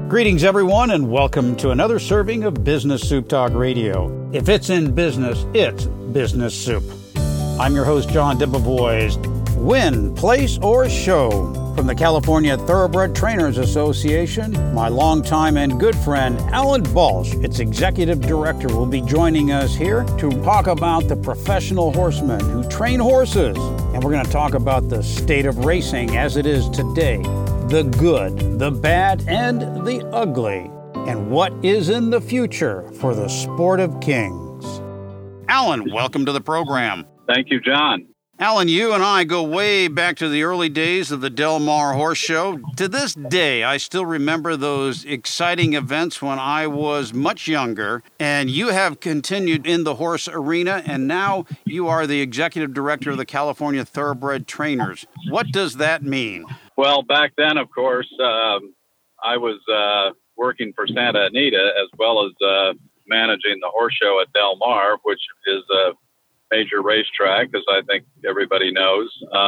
Greetings, everyone, and welcome to another serving of Business Soup Talk Radio. If it's in business, it's Business Soup. I'm your host, John Debevoise. Win, place, or show. From the California Thoroughbred Trainers Association, my longtime and good friend, Alan Balch, its executive director, will be joining us here to talk about the professional horsemen who train horses. And we're going to talk about the state of racing as it is today, the good, the bad, and the ugly, and what is in the future for the sport of kings. Alan, welcome to the program. Thank you, John. Alan, you and I go way back to the early days of the Del Mar Horse Show. To this day, I still remember those exciting events when I was much younger, and you have continued in the horse arena, and now you are the executive director of the California Thoroughbred Trainers. What does that mean? Well, back then, of course, I was working for Santa Anita as well as managing the horse show at Del Mar, which is a major racetrack, as I think everybody knows.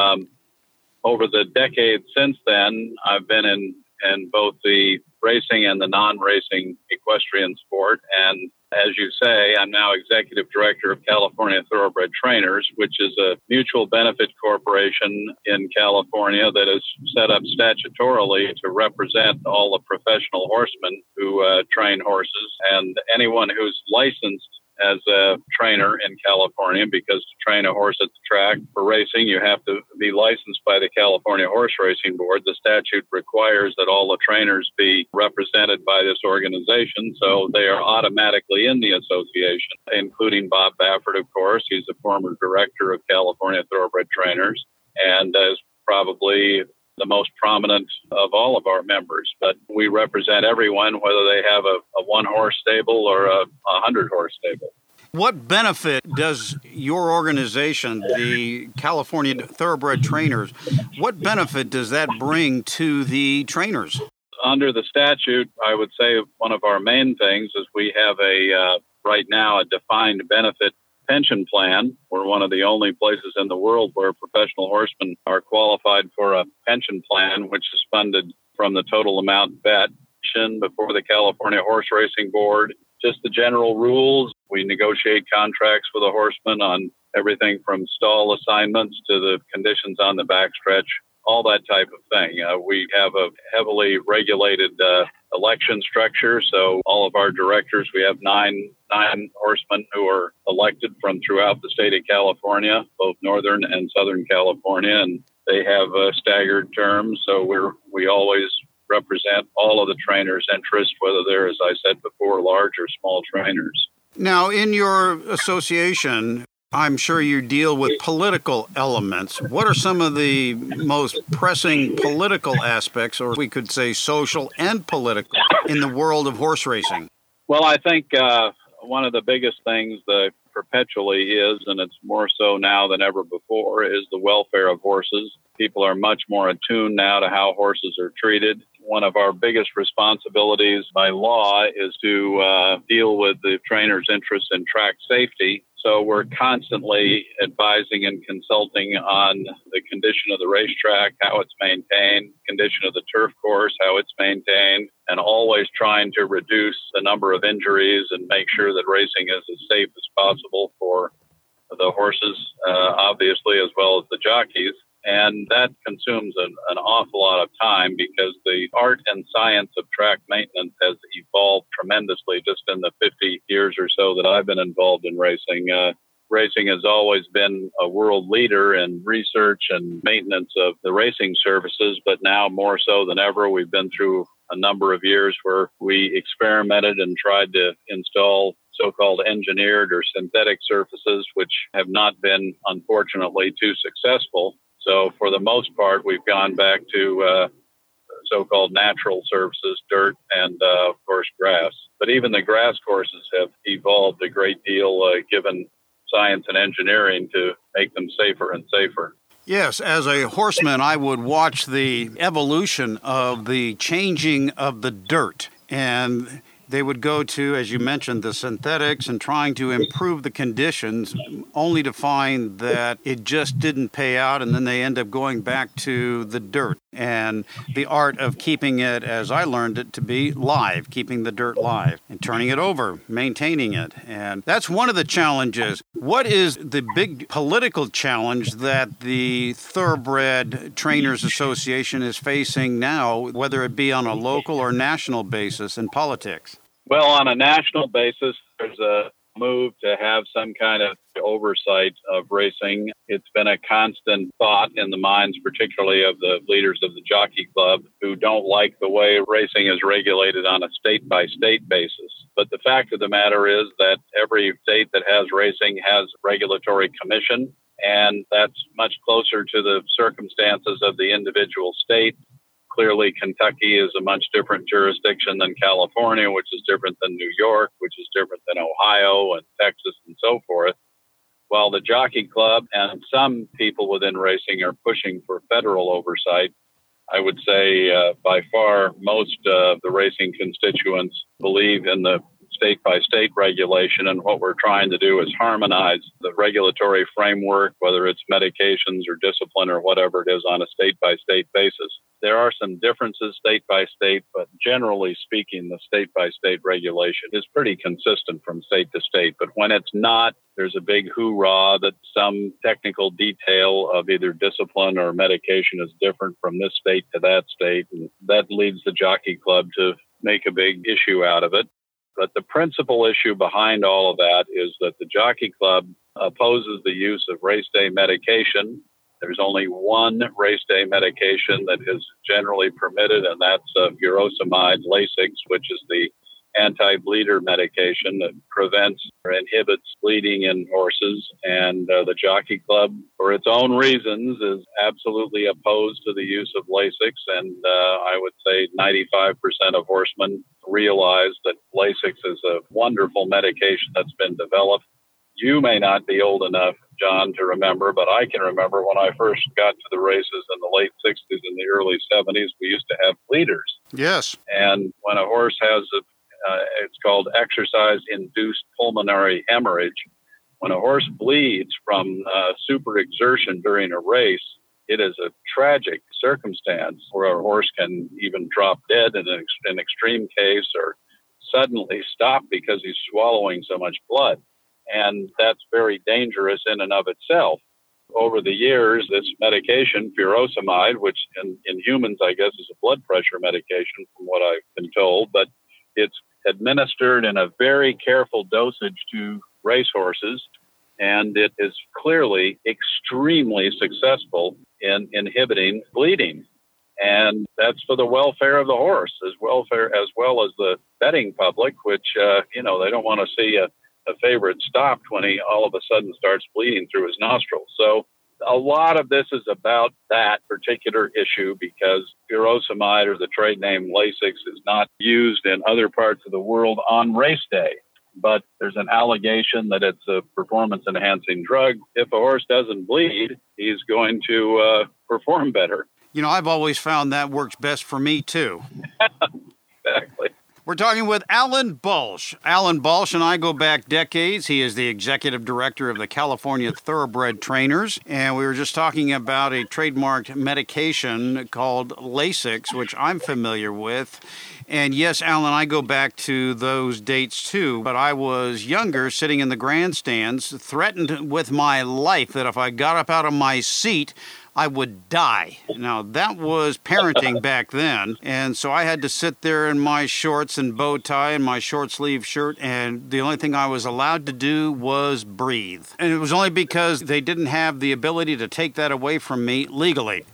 Over the decades since then, I've been in both the racing and the non-racing equestrian sport. And as you say, I'm now executive director of California Thoroughbred Trainers, which is a mutual benefit corporation in California that is set up statutorily to represent all the professional horsemen who train horses and anyone who's licensed as a trainer in California, because to train a horse at the track for racing, you have to be licensed by the California Horse Racing Board. The statute requires that all the trainers be represented by this organization, so they are automatically in the association, including Bob Baffert, of course. He's a former director of California Thoroughbred Trainers and is probably the most prominent of all of our members. But we represent everyone, whether they have a one-horse stable or a 100-horse stable. What benefit does your organization, the California Thoroughbred Trainers, what benefit does that bring to the trainers? Under the statute, I would say one of our main things is we have right now a defined benefit pension plan. We're one of the only places in the world where professional horsemen are qualified for a pension plan, which is funded from the total amount bet before the California Horse Racing Board. Just the general rules. We negotiate contracts with the horsemen on everything from stall assignments to the conditions on the backstretch, all that type of thing. We have a heavily regulated election structure. So all of our directors, we have nine horsemen who are elected from throughout the state of California, both Northern and Southern California, and they have staggered terms. So we always represent all of the trainers' interests, whether they're, as I said before, large or small trainers. Now, in your association, I'm sure you deal with political elements. What are some of the most pressing political aspects, or we could say social and political, in the world of horse racing? Well, I think one of the biggest things that perpetually is, and it's more so now than ever before, is the welfare of horses. People are much more attuned now to how horses are treated. One of our biggest responsibilities by law is to deal with the trainer's interest in track safety. So we're constantly advising and consulting on the condition of the racetrack, how it's maintained, condition of the turf course, how it's maintained, and always trying to reduce the number of injuries and make sure that racing is as safe as possible for the horses, obviously, as well as the jockeys. And that consumes an awful lot of time because the art and science of track maintenance has evolved tremendously just in the 50 years or so that I've been involved in racing. Racing has always been a world leader in research and maintenance of the racing services, but now more so than ever, we've been through a number of years where we experimented and tried to install so-called engineered or synthetic surfaces, which have not been, unfortunately, too successful. So for the most part, we've gone back to so-called natural surfaces, dirt, and, of course, grass. But even the grass courses have evolved a great deal, given science and engineering, to make them safer and safer. Yes, as a horseman, I would watch the evolution of the changing of the dirt. And they would go to, as you mentioned, the synthetics and trying to improve the conditions, only to find that it just didn't pay out, and then they end up going back to the dirt and the art of keeping it, as I learned it to be, live, keeping the dirt live and turning it over, maintaining it. And that's one of the challenges. What is the big political challenge that the Thoroughbred Trainers Association is facing now, whether it be on a local or national basis in politics? Well, on a national basis, there's a move to have some kind of oversight of racing. It's been a constant thought in the minds, particularly of the leaders of the Jockey Club, who don't like the way racing is regulated on a state-by-state basis. But the fact of the matter is that every state that has racing has a regulatory commission, and that's much closer to the circumstances of the individual state. Clearly, Kentucky is a much different jurisdiction than California, which is different than New York, which is different than Ohio and Texas and so forth. While the Jockey Club and some people within racing are pushing for federal oversight, I would say by far most of the racing constituents believe in the state-by-state regulation, and what we're trying to do is harmonize the regulatory framework, whether it's medications or discipline or whatever it is, on a state-by-state basis. There are some differences state by state, but generally speaking, the state-by-state regulation is pretty consistent from state to state. But when it's not, there's a big hoorah that some technical detail of either discipline or medication is different from this state to that state, and that leads the Jockey Club to make a big issue out of it. But the principal issue behind all of that is that the Jockey Club opposes the use of race day medication. There's only one race day medication that is generally permitted, and that's furosemide Lasix, which is the anti-bleeder medication that prevents or inhibits bleeding in horses. And the Jockey Club, for its own reasons, is absolutely opposed to the use of Lasix. And I would say 95% of horsemen realize that Lasix is a wonderful medication that's been developed. You may not be old enough, John, to remember, but I can remember when I first got to the races in the late 60s and the early 70s, we used to have bleeders. Yes. And when a horse has it's called exercise-induced pulmonary hemorrhage. When a horse bleeds from super exertion during a race, it is a tragic circumstance where a horse can even drop dead in an extreme case, or suddenly stop because he's swallowing so much blood. And that's very dangerous in and of itself. Over the years, this medication, furosemide, which in humans, I guess, is a blood pressure medication from what I've been told, but it's administered in a very careful dosage to racehorses, and it is clearly extremely successful in inhibiting bleeding. And that's for the welfare of the horse, as well as the betting public, which, they don't want to see a favorite stopped when he all of a sudden starts bleeding through his nostrils. So a lot of this is about that particular issue, because furosemide, or the trade name Lasix, is not used in other parts of the world on race day. But there's an allegation that it's a performance-enhancing drug. If a horse doesn't bleed, he's going to perform better. I've always found that works best for me, too. Exactly. We're talking with Alan Balch. Alan Balch and I go back decades. He is the executive director of the California Thoroughbred Trainers, and we were just talking about a trademarked medication called Lasix, which I'm familiar with. And yes, Alan, I go back to those dates too, but I was younger, sitting in the grandstands, threatened with my life that if I got up out of my seat, I would die. Now, that was parenting back then, and so I had to sit there in my shorts and bow tie and my short-sleeve shirt, and the only thing I was allowed to do was breathe. And it was only because they didn't have the ability to take that away from me legally.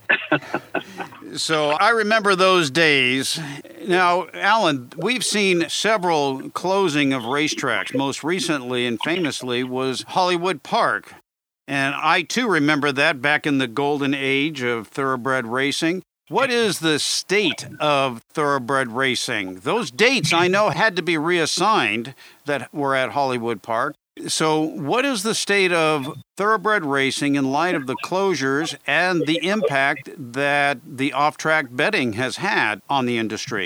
So I remember those days. Now, Alan, we've seen several closing of racetracks. Most recently and famously was Hollywood Park. And I, too, remember that back in the golden age of thoroughbred racing. What is the state of thoroughbred racing? Those dates, I know, had to be reassigned that were at Hollywood Park. So what is the state of thoroughbred racing in light of the closures and the impact that the off-track betting has had on the industry?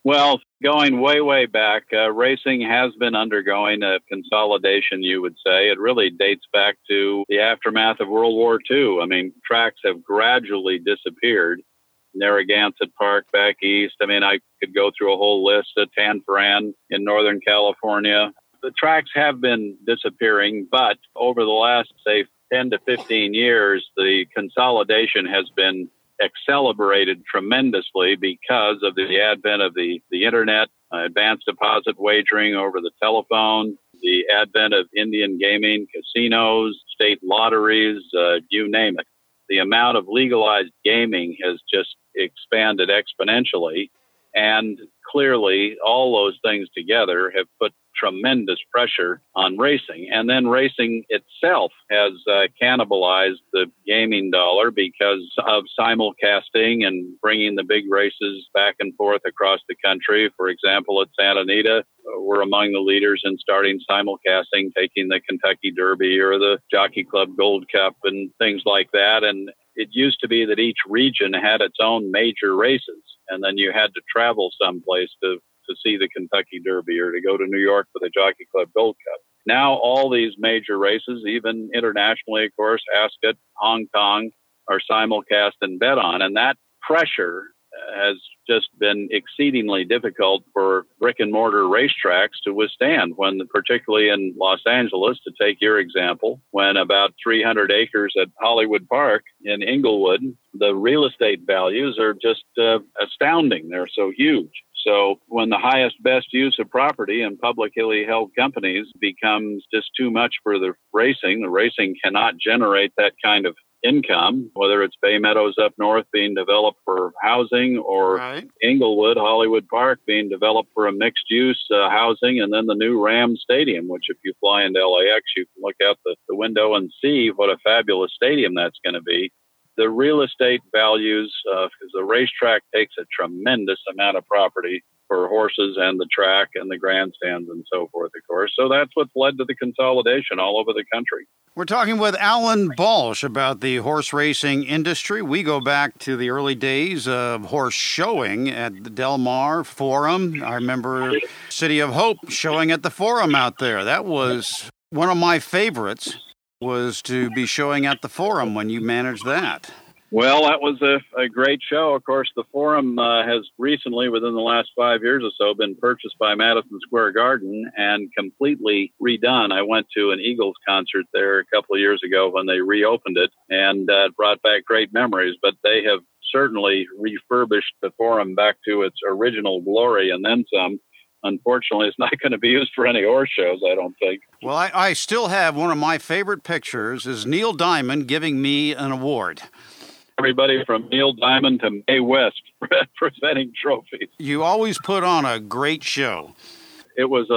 Well, going way, way back, racing has been undergoing a consolidation, you would say. It really dates back to the aftermath of World War II. I mean, tracks have gradually disappeared. Narragansett Park back east. I mean, I could go through a whole list of Tanforan in Northern California. The tracks have been disappearing, but over the last, say, 10 to 15 years, the consolidation has been accelerated tremendously because of the advent of the internet, advanced deposit wagering over the telephone, the advent of Indian gaming, casinos, state lotteries, you name it. The amount of legalized gaming has just expanded exponentially. And clearly, all those things together have put tremendous pressure on racing. And then racing itself has cannibalized the gaming dollar because of simulcasting and bringing the big races back and forth across the country. For example, at Santa Anita, we're among the leaders in starting simulcasting, taking the Kentucky Derby or the Jockey Club Gold Cup and things like that. And it used to be that each region had its own major races, and then you had to travel someplace to see the Kentucky Derby or to go to New York for the Jockey Club Gold Cup. Now all these major races, even internationally, of course, Ascot, Hong Kong, are simulcast and bet on, and that pressure has just been exceedingly difficult for brick and mortar racetracks to withstand when, particularly in Los Angeles, to take your example, when about 300 acres at Hollywood Park in Inglewood, the real estate values are just astounding. They're so huge. So when the highest, best use of property in publicly held companies becomes just too much for the racing cannot generate that kind of income, whether it's Bay Meadows up north being developed for housing or right. Inglewood, Hollywood Park being developed for a mixed use housing, and then the new Rams Stadium, which if you fly into LAX, you can look out the window and see what a fabulous stadium that's going to be. The real estate values, because the racetrack takes a tremendous amount of property for horses and the track and the grandstands and so forth, of course. So that's what's led to the consolidation all over the country. We're talking with Alan Balch about the horse racing industry. We go back to the early days of horse showing at the Del Mar Forum. I remember City of Hope showing at the Forum out there. That was one of my favorites, was to be showing at the Forum when you managed that. Well, that was a great show. Of course, the Forum has recently, within the last 5 years or so, been purchased by Madison Square Garden and completely redone. I went to an Eagles concert there a couple of years ago when they reopened it, and it brought back great memories. But they have certainly refurbished the Forum back to its original glory and then some. Unfortunately, it's not going to be used for any horse shows, I don't think. Well, I still have one of my favorite pictures is Neil Diamond giving me an award. Everybody from Neil Diamond to Mae West presenting trophies. You always put on a great show. It was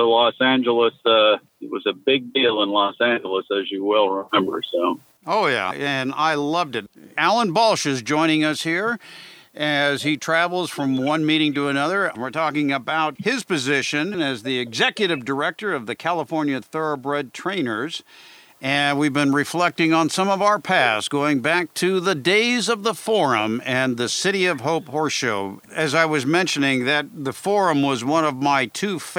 it was a big deal in Los Angeles, as you well remember. So. Oh, yeah, and I loved it. Alan Balch is joining us here as he travels from one meeting to another. We're talking about his position as the executive director of the California Thoroughbred Trainers. And we've been reflecting on some of our past, going back to the days of the Forum and the City of Hope Horse Show. As I was mentioning, that the Forum was one of my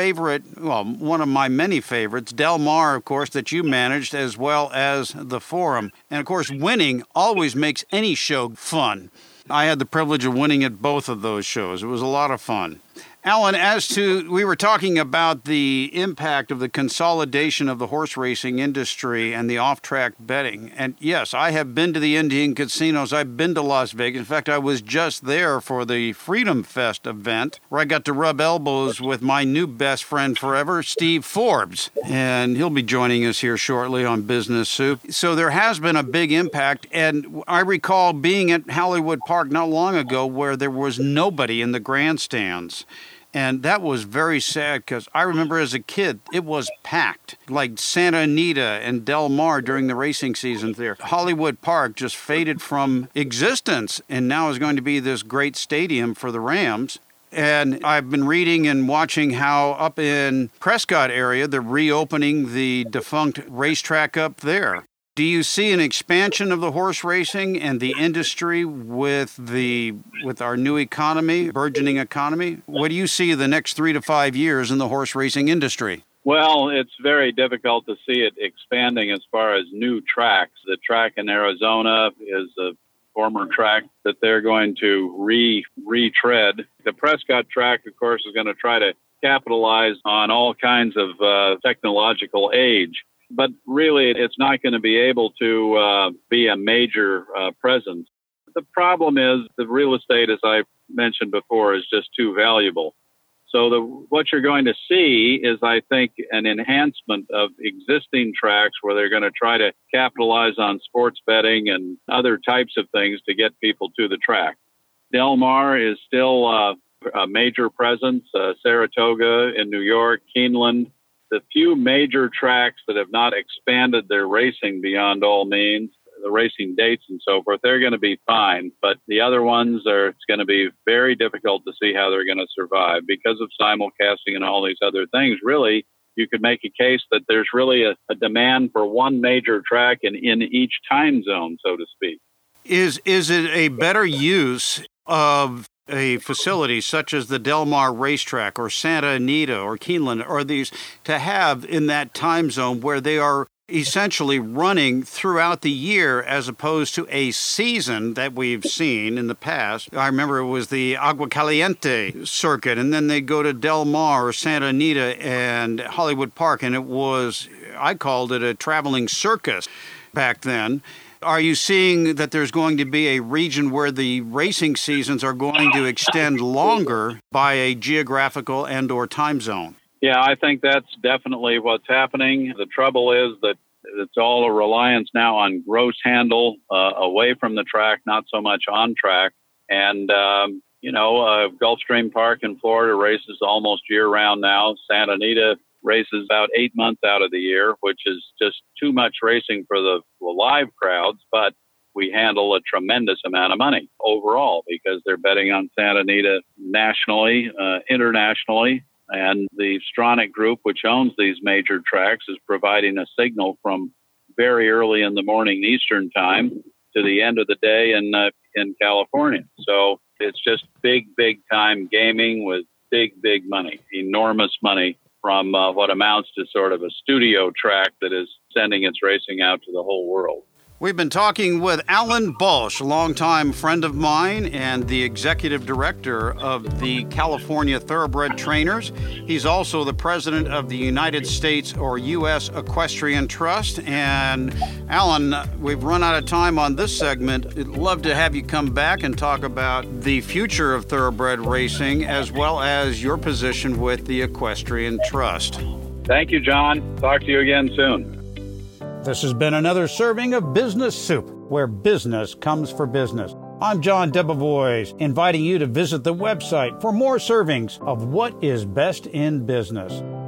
one of my many favorites. Del Mar, of course, that you managed, as well as the Forum. And, of course, winning always makes any show fun. I had the privilege of winning at both of those shows. It was a lot of fun. Alan, we were talking about the impact of the consolidation of the horse racing industry and the off-track betting. And yes, I have been to the Indian casinos. I've been to Las Vegas. In fact, I was just there for the Freedom Fest event where I got to rub elbows with my new best friend forever, Steve Forbes. And he'll be joining us here shortly on Business Soup. So there has been a big impact. And I recall being at Hollywood Park not long ago where there was nobody in the grandstands. And that was very sad because I remember as a kid, it was packed. Like Santa Anita and Del Mar during the racing seasons there. Hollywood Park just faded from existence and now is going to be this great stadium for the Rams. And I've been reading and watching how up in Prescott area, they're reopening the defunct racetrack up there. Do you see an expansion of the horse racing and the industry with our new economy, burgeoning economy? What do you see the next 3 to 5 years in the horse racing industry? Well, it's very difficult to see it expanding as far as new tracks. The track in Arizona is a former track that they're going to retread. The Prescott track, of course, is going to try to capitalize on all kinds of technological age. But really, it's not going to be able to be a major presence. The problem is the real estate, as I mentioned before, is just too valuable. So what you're going to see is, I think, an enhancement of existing tracks where they're going to try to capitalize on sports betting and other types of things to get people to the track. Del Mar is still a major presence, Saratoga in New York, Keeneland. The few major tracks that have not expanded their racing beyond all means, the racing dates and so forth, they're going to be fine. But the other ones it's going to be very difficult to see how they're going to survive because of simulcasting and all these other things. Really, you could make a case that there's really a demand for one major track in each time zone, so to speak. Is it a better use of a facility such as the Del Mar racetrack or Santa Anita or Keeneland, or these to have in that time zone where they are essentially running throughout the year as opposed to a season that we've seen in the past? I remember it was the Agua Caliente circuit, and then they go to Del Mar or Santa Anita and Hollywood Park, and I called it a traveling circus back then. Are you seeing that there's going to be a region where the racing seasons are going to extend longer by a geographical and or time zone? Yeah, I think that's definitely what's happening. The trouble is that it's all a reliance now on gross handle away from the track, not so much on track. And, Gulfstream Park in Florida races almost year-round now. Santa Anita races about 8 months out of the year, which is just too much racing for the live crowds, but we handle a tremendous amount of money overall because they're betting on Santa Anita nationally, internationally, and the Stronach Group, which owns these major tracks, is providing a signal from very early in the morning Eastern time to the end of the day in California. So it's just big time gaming with big money, enormous money, from what amounts to sort of a studio track that is sending its racing out to the whole world. We've been talking with Alan Balch, a longtime friend of mine and the executive director of the California Thoroughbred Trainers. He's also the president of the United States or U.S. Equestrian Trust. And Alan, we've run out of time on this segment. I'd love to have you come back and talk about the future of thoroughbred racing as well as your position with the Equestrian Trust. Thank you, John. Talk to you again soon. This has been another serving of Business Soup, where business comes for business. I'm John Debevoise, inviting you to visit the website for more servings of what is best in business.